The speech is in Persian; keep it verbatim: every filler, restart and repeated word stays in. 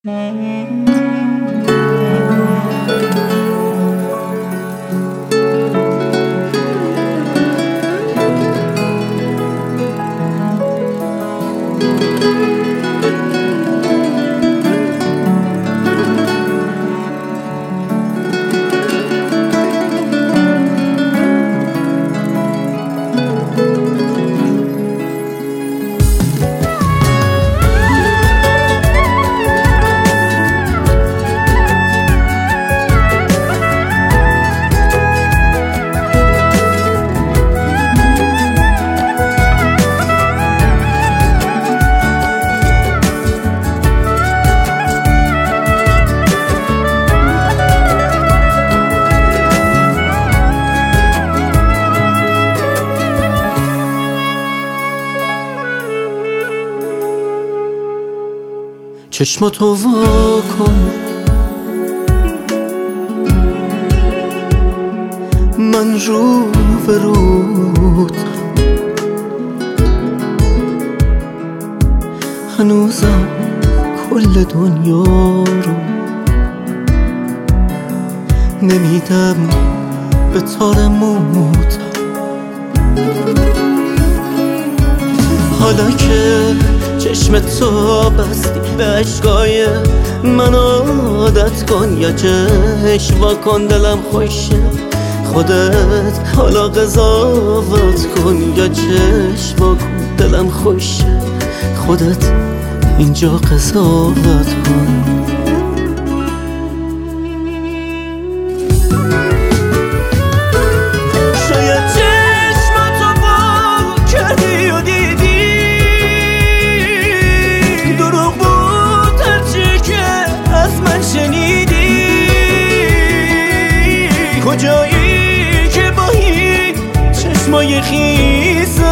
چشماتو وا کن، من رو به رود هنوزم کل دنیا رو نمیدم به تار موت. حالا که چشم تو بستی به عشقای من عادت کن، یا چشم وا کن دلم خوشه خودت حالا قضاوت کن، یا چشم وا کن دلم خوشه خودت اینجا قضاوت کن. کجایی که با این چشمای خیس